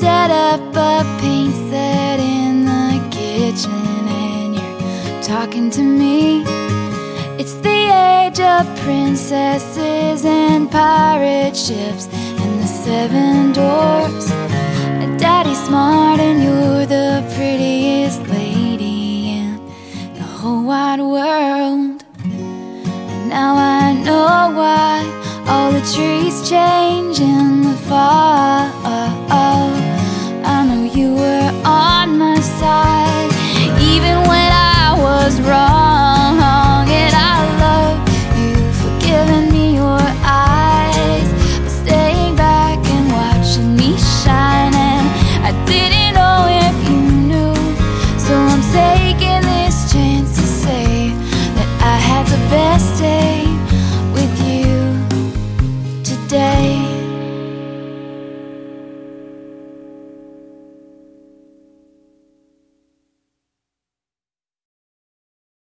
set up a paint set in the kitchen and you're talking to me. It's the age of princesses and pirate ships and the seven dwarfs. Daddy's smart and you're the prettiest lady in the whole wide world. And now I know why all the trees change in the fall.